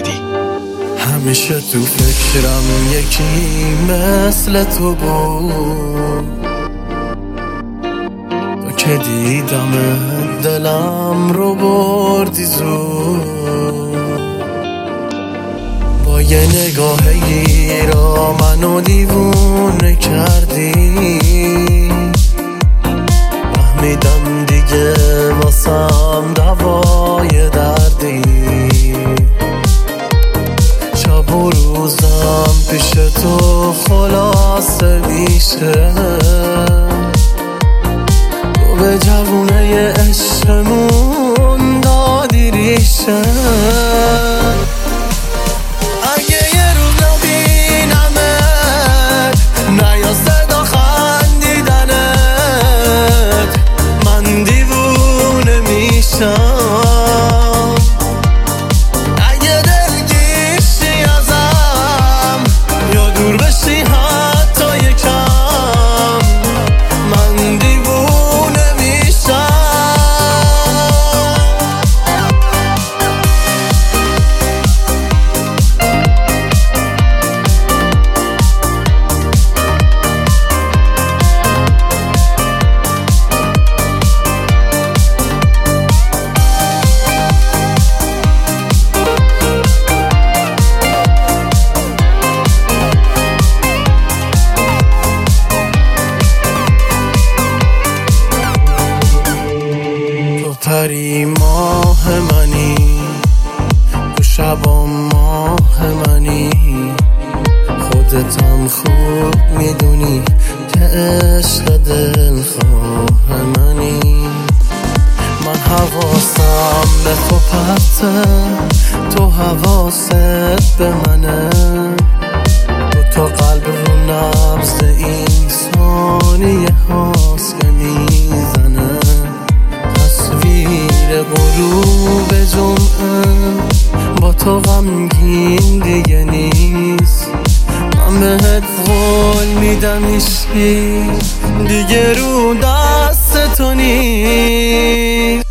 محمدی. همیشه تو فکرم یکی مثل تو بود، تو که دیدم دلم رو بردی زود. با یه نگاهی را منو دیوونه کردی، فهمیدم دیگه واسم دوای دردی. شب و روزم پیش تو خلاصه میشه، تو به جوونه عشقمون دادی ریشه. اگه یه روز نبینمت نیا صدا خندیدنت، من دیوونه میشم. اگه دلگیشی ازم یا دور بشی حتی یکم، من دیوونه میشم. پری ماه منی، تو شبا ماه منی، خودتم خوب میدونی که عشق دلخواه منی. من حواسم به تو پرته، تو حواست به منه، تو قلب رو نبض این ثانیه هاست که میزنه. تصویر غروب جمعه با تو غمگین دیگه نیست. من بهت قول میدم عشقی دیگه رو دست تو نیست.